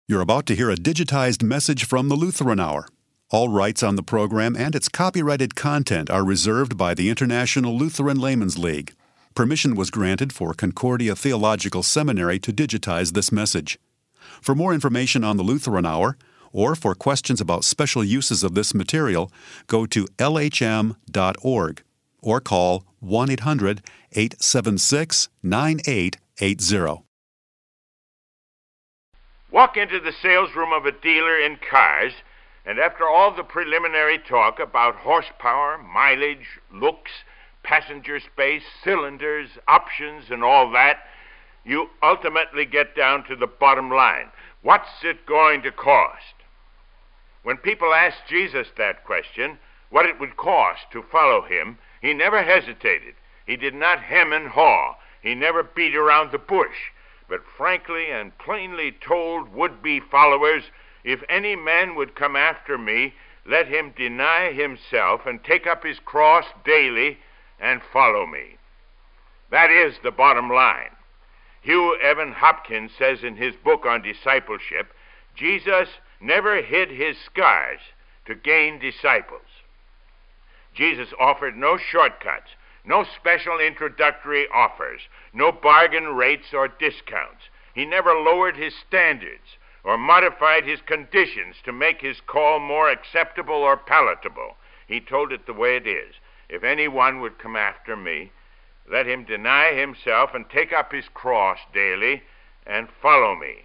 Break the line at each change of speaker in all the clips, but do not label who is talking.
You're about to hear a digitized message from the Lutheran Hour. All rights on the program and its copyrighted content are reserved by the International Lutheran Laymen's League. Permission was granted for Concordia Theological Seminary to digitize this message. For more information on the Lutheran Hour, or for questions about special uses of this material, go to lhm.org or call 1-800-876-9880.
Walk into the sales room of a dealer in cars, and after all the preliminary talk about horsepower, mileage, looks, passenger space, cylinders, options, and all that, you ultimately get down to the bottom line. What's it going to cost? When people asked Jesus that question, what it would cost to follow him, he never hesitated. He did not hem and haw. He never beat around the bush, but frankly and plainly told would-be followers, if any man would come after me, let him deny himself and take up his cross daily and follow me. That is the bottom line. Hugh Evan Hopkins says in his book on discipleship, Jesus never hid his scars to gain disciples. Jesus offered no shortcuts, no special introductory offers, no bargain rates or discounts. He never lowered his standards or modified his conditions to make his call more acceptable or palatable. He told it the way it is. If anyone would come after me, let him deny himself and take up his cross daily and follow me.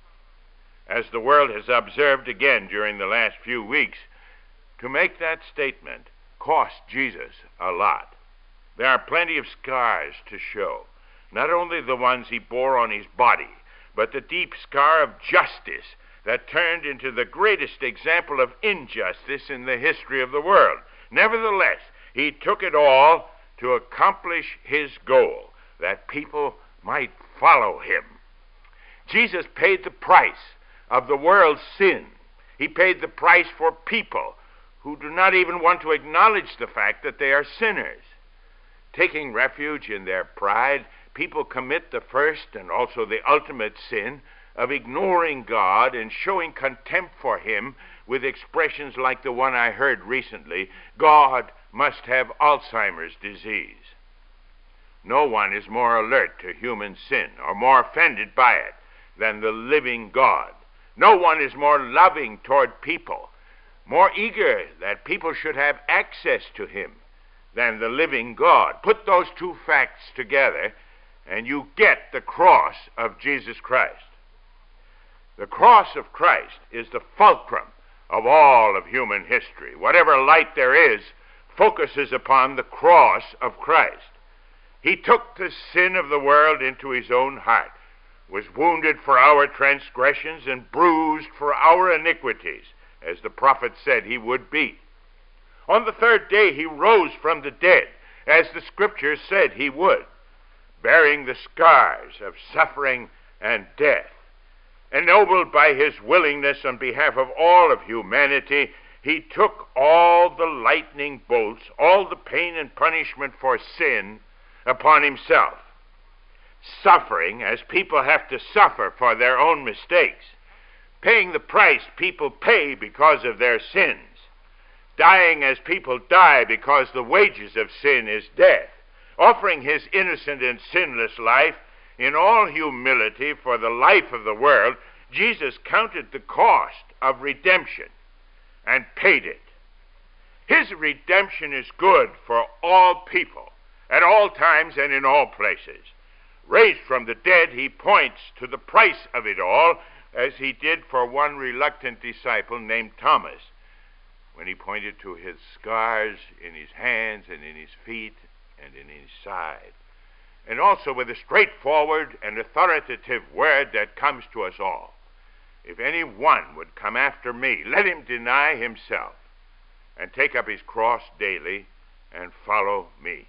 As the world has observed again during the last few weeks, to make that statement cost Jesus a lot. There are plenty of scars to show, not only the ones he bore on his body, but the deep scar of justice that turned into the greatest example of injustice in the history of the world. Nevertheless, he took it all to accomplish his goal, that people might follow him. Jesus paid the price of the world's sin. He paid the price for people who do not even want to acknowledge the fact that they are sinners. Taking refuge in their pride, people commit the first and also the ultimate sin of ignoring God and showing contempt for him with expressions like the one I heard recently, God must have Alzheimer's disease. No one is more alert to human sin or more offended by it than the living God. No one is more loving toward people, more eager that people should have access to him than the living God. Put those two facts together, and you get the cross of Jesus Christ. The cross of Christ is the fulcrum of all of human history. Whatever light there is focuses upon the cross of Christ. He took the sin of the world into his own heart, was wounded for our transgressions and bruised for our iniquities, as the prophet said he would be. On the third day he rose from the dead, as the scriptures said he would, bearing the scars of suffering and death. Ennobled by his willingness on behalf of all of humanity, he took all the lightning bolts, all the pain and punishment for sin upon himself, suffering as people have to suffer for their own mistakes, paying the price people pay because of their sins, dying as people die because the wages of sin is death, offering his innocent and sinless life in all humility for the life of the world. Jesus counted the cost of redemption and paid it. His redemption is good for all people, at all times and in all places. Raised from the dead, he points to the price of it all, as he did for one reluctant disciple named Thomas, when he pointed to his scars in his hands and in his feet and in his side. And also with a straightforward and authoritative word that comes to us all. If any one would come after me, let him deny himself and take up his cross daily and follow me.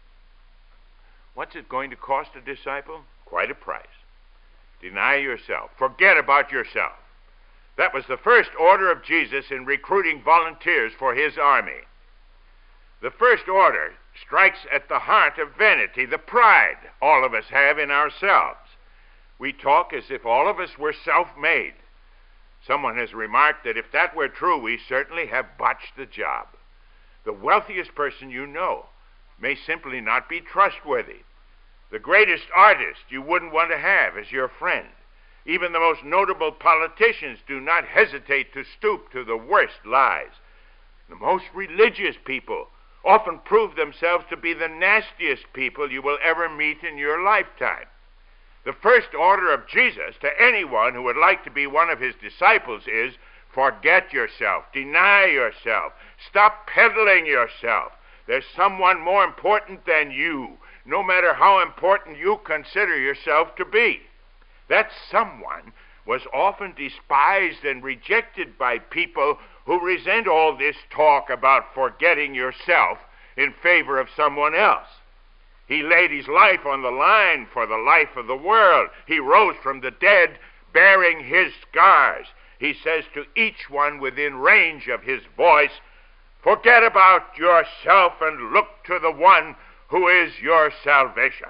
What's it going to cost a disciple? Quite a price. Deny yourself. Forget about yourself. That was the first order of Jesus in recruiting volunteers for his army. The first order strikes at the heart of vanity, the pride all of us have in ourselves. We talk as if all of us were self-made. Someone has remarked that if that were true, we certainly have botched the job. The wealthiest person you know may simply not be trustworthy. The greatest artist you wouldn't want to have as your friend. Even the most notable politicians do not hesitate to stoop to the worst lies. The most religious people often prove themselves to be the nastiest people you will ever meet in your lifetime. The first order of Jesus to anyone who would like to be one of his disciples is, forget yourself, deny yourself, stop peddling yourself. There's someone more important than you, no matter how important you consider yourself to be. That someone was often despised and rejected by people who resent all this talk about forgetting yourself in favor of someone else. He laid his life on the line for the life of the world. He rose from the dead bearing his scars. He says to each one within range of his voice, forget about yourself and look to the one who is your salvation.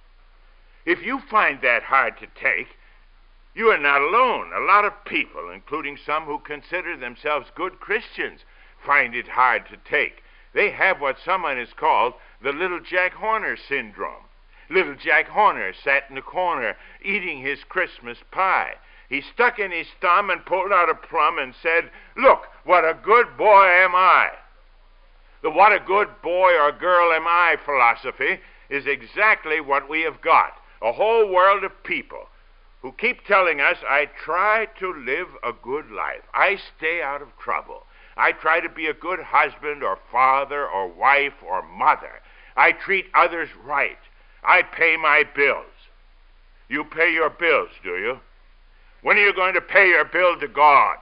If you find that hard to take, you are not alone. A lot of people, including some who consider themselves good Christians, find it hard to take. They have what someone has called the Little Jack Horner syndrome. Little Jack Horner sat in the corner eating his Christmas pie. He stuck in his thumb and pulled out a plum and said, look, what a good boy am I. The what a good boy or girl am I philosophy is exactly what we have got. A whole world of people who keep telling us, I try to live a good life. I stay out of trouble. I try to be a good husband or father or wife or mother. I treat others right. I pay my bills. You pay your bills, do you? When are you going to pay your bill to God?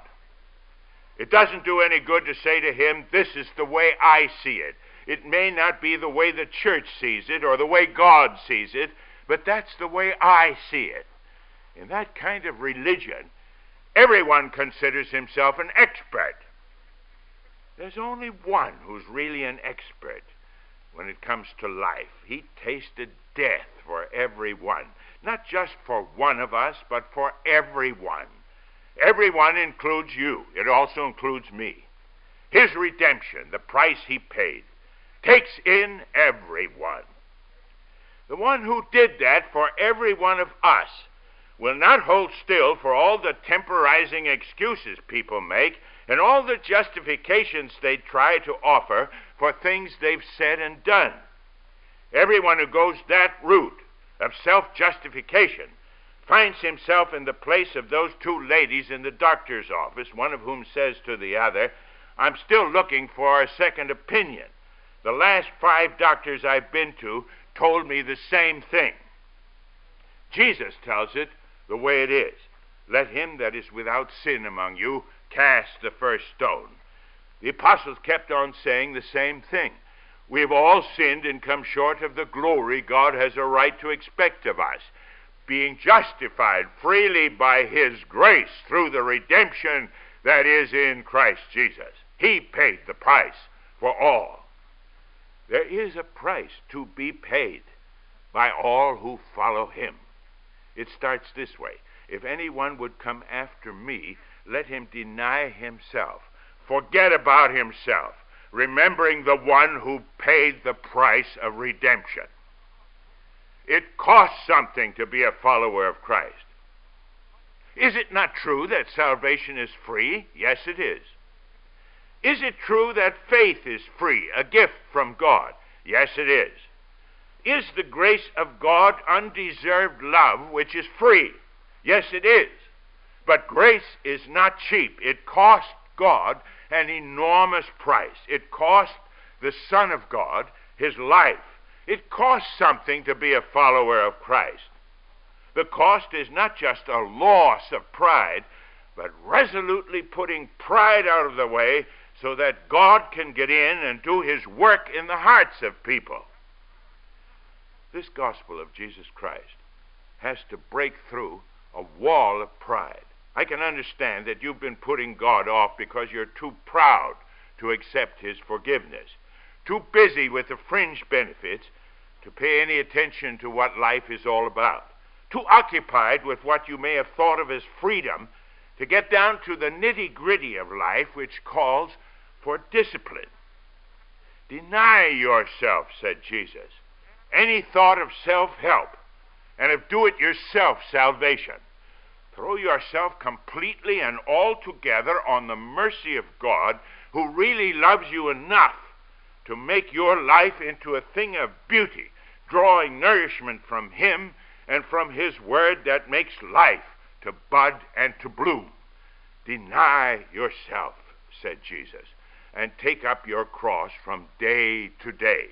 It doesn't do any good to say to him, this is the way I see it. It may not be the way the church sees it or the way God sees it, but that's the way I see it. In that kind of religion, everyone considers himself an expert. There's only one who's really an expert when it comes to life. He tasted death for everyone. Not just for one of us, but for everyone. Everyone includes you. It also includes me. His redemption, the price he paid, takes in everyone. The one who did that for every one of us will not hold still for all the temporizing excuses people make and all the justifications they try to offer for things they've said and done. Everyone who goes that route of self-justification finds himself in the place of those two ladies in the doctor's office, one of whom says to the other, I'm still looking for a second opinion. The last 5 doctors I've been to told me the same thing. Jesus tells it the way it is. Let him that is without sin among you cast the first stone. The apostles kept on saying the same thing. We have all sinned and come short of the glory God has a right to expect of us, being justified freely by his grace through the redemption that is in Christ Jesus. He paid the price for all. There is a price to be paid by all who follow him. It starts this way. If anyone would come after me, let him deny himself. Forget about himself, remembering the one who paid the price of redemption. It costs something to be a follower of Christ. Is it not true that salvation is free? Yes, it is. Is it true that faith is free, a gift from God? Yes, it is. Is the grace of God undeserved love, which is free? Yes, it is. But grace is not cheap. It cost God an enormous price. It cost the Son of God his life. It costs something to be a follower of Christ. The cost is not just a loss of pride, but resolutely putting pride out of the way so that God can get in and do his work in the hearts of people. This gospel of Jesus Christ has to break through a wall of pride. I can understand that you've been putting God off because you're too proud to accept his forgiveness, too busy with the fringe benefits to pay any attention to what life is all about, too occupied with what you may have thought of as freedom to get down to the nitty-gritty of life, which calls for discipline. Deny yourself, said Jesus, any thought of self-help and of do-it-yourself salvation. Throw yourself completely and altogether on the mercy of God, who really loves you enough to make your life into a thing of beauty, drawing nourishment from Him and from His Word that makes life to bud and to bloom. Deny yourself, said Jesus, and take up your cross from day to day.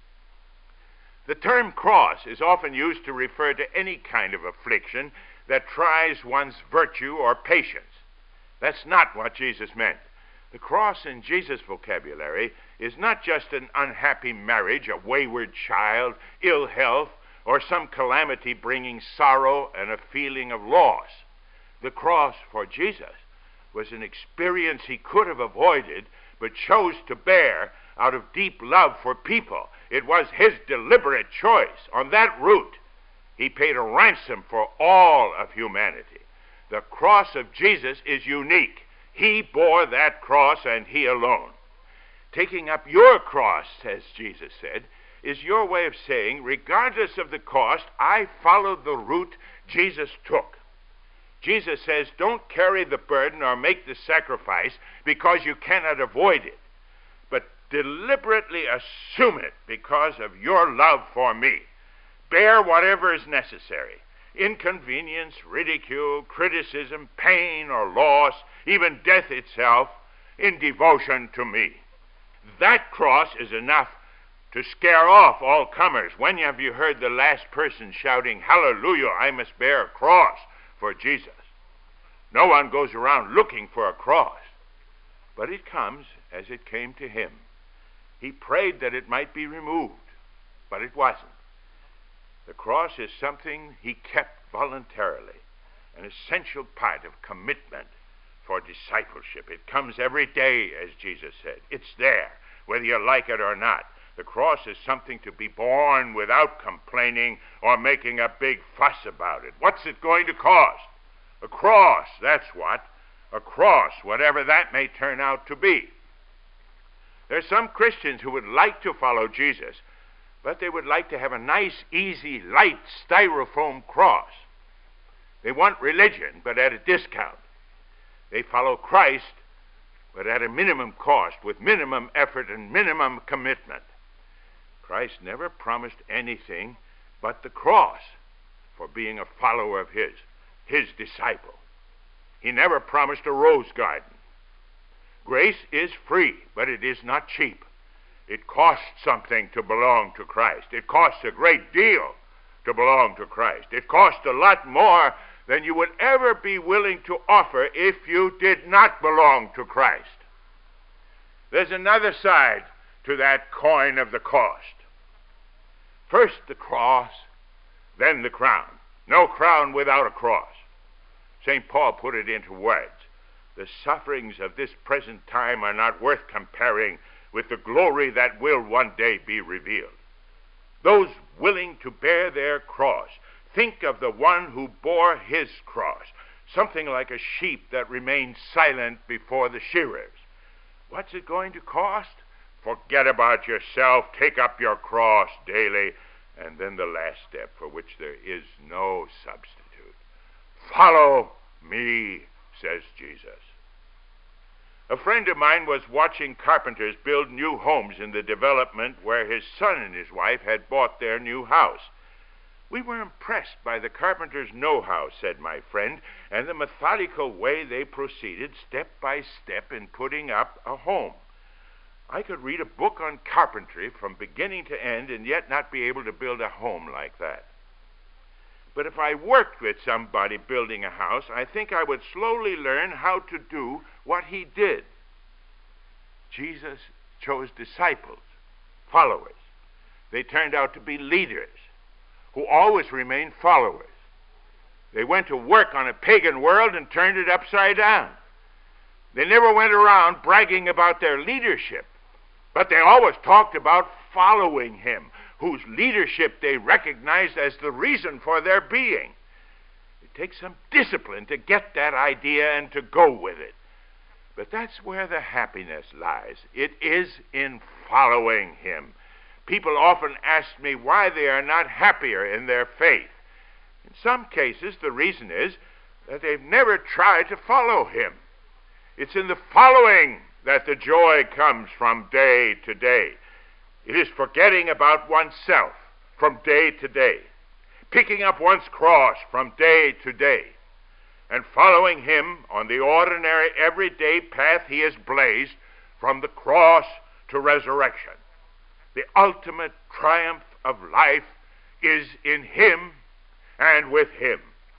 The term cross is often used to refer to any kind of affliction that tries one's virtue or patience. That's not what Jesus meant. The cross in Jesus' vocabulary is not just an unhappy marriage, a wayward child, ill health, or some calamity bringing sorrow and a feeling of loss. The cross for Jesus was an experience he could have avoided, but chose to bear out of deep love for people. It was his deliberate choice. On that route, he paid a ransom for all of humanity. The cross of Jesus is unique. He bore that cross, and he alone. Taking up your cross, as Jesus said, is your way of saying, regardless of the cost, I followed the route Jesus took. Jesus says, don't carry the burden or make the sacrifice because you cannot avoid it, but deliberately assume it because of your love for me. Bear whatever is necessary, inconvenience, ridicule, criticism, pain or loss, even death itself, in devotion to me. That cross is enough to scare off all comers. When have you heard the last person shouting, hallelujah, I must bear a cross for Jesus? No one goes around looking for a cross, but it comes as it came to him. He prayed that it might be removed, but it wasn't. The cross is something he kept voluntarily, an essential part of commitment for discipleship. It comes every day, as Jesus said. It's there, whether you like it or not. The cross is something to be borne without complaining or making a big fuss about it. What's it going to cost? A cross, that's what. A cross, whatever that may turn out to be. There's some Christians who would like to follow Jesus, but they would like to have a nice, easy, light styrofoam cross. They want religion, but at a discount. They follow Christ, but at a minimum cost, with minimum effort and minimum commitment. Christ never promised anything but the cross for being a follower of his disciple. He never promised a rose garden. Grace is free, but it is not cheap. It costs something to belong to Christ. It costs a great deal to belong to Christ. It costs a lot more than you would ever be willing to offer if you did not belong to Christ. There's another side to that coin of the cost. First the cross, then the crown. No crown without a cross. St. Paul put it into words. The sufferings of this present time are not worth comparing with the glory that will one day be revealed. Those willing to bear their cross, think of the one who bore his cross, something like a sheep that remained silent before the shearers. What's it going to cost? Forget about yourself, take up your cross daily, and then the last step for which there is no substitute. Follow me, says Jesus. A friend of mine was watching carpenters build new homes in the development where his son and his wife had bought their new house. We were impressed by the carpenter's know-how, said my friend, and the methodical way they proceeded step by step in putting up a home. I could read a book on carpentry from beginning to end and yet not be able to build a home like that. But if I worked with somebody building a house, I think I would slowly learn how to do what he did. Jesus chose disciples, followers. They turned out to be leaders who always remained followers. They went to work on a pagan world and turned it upside down. They never went around bragging about their leadership, but they always talked about following him, whose leadership they recognized as the reason for their being. takes some discipline to get that idea and to go with it. But that's where the happiness lies. It is in following him. People often ask me why they are not happier in their faith. In some cases, the reason is that they've never tried to follow him. It's in the following that the joy comes from day to day. It is forgetting about oneself from day to day, picking up one's cross from day to day, and following him on the ordinary, everyday path he has blazed from the cross to resurrection. The ultimate triumph of life is in him and with him.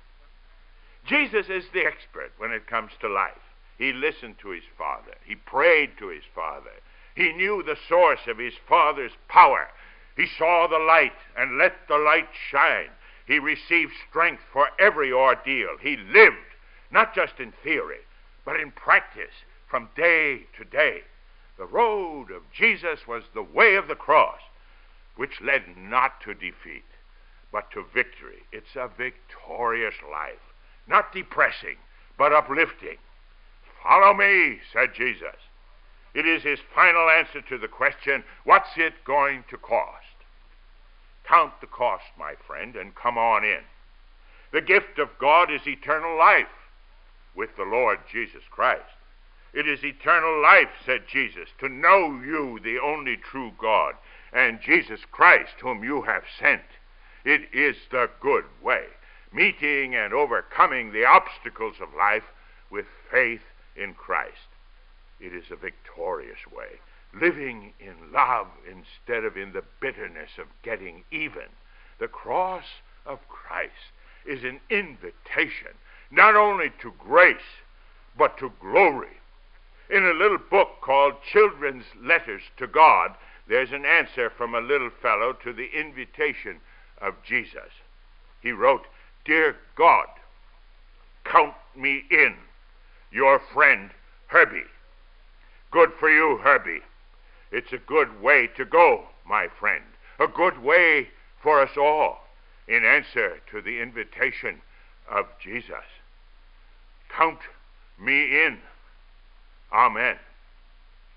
Jesus is the expert when it comes to life. He listened to his Father. He prayed to his Father. He knew the source of his Father's power. He saw the light and let the light shine. He received strength for every ordeal. He lived, not just in theory, but in practice from day to day. The road of Jesus was the way of the cross, which led not to defeat, but to victory. It's a victorious life, not depressing, but uplifting. Follow me, said Jesus. It is his final answer to the question, what's it going to cost? Count the cost, my friend, and come on in. The gift of God is eternal life with the Lord Jesus Christ. It is eternal life, said Jesus, to know you, the only true God, and Jesus Christ, whom you have sent. It is the good way, meeting and overcoming the obstacles of life with faith in Christ. It is a victorious way, living in love instead of in the bitterness of getting even. The cross of Christ is an invitation not only to grace, but to glory. In a little book called Children's Letters to God, there's an answer from a little fellow to the invitation of Jesus. He wrote, Dear God, count me in, your friend Herbie. Good for you, Herbie. It's a good way to go, my friend. A good way for us all, in answer to the invitation of Jesus. Count me in. Amen.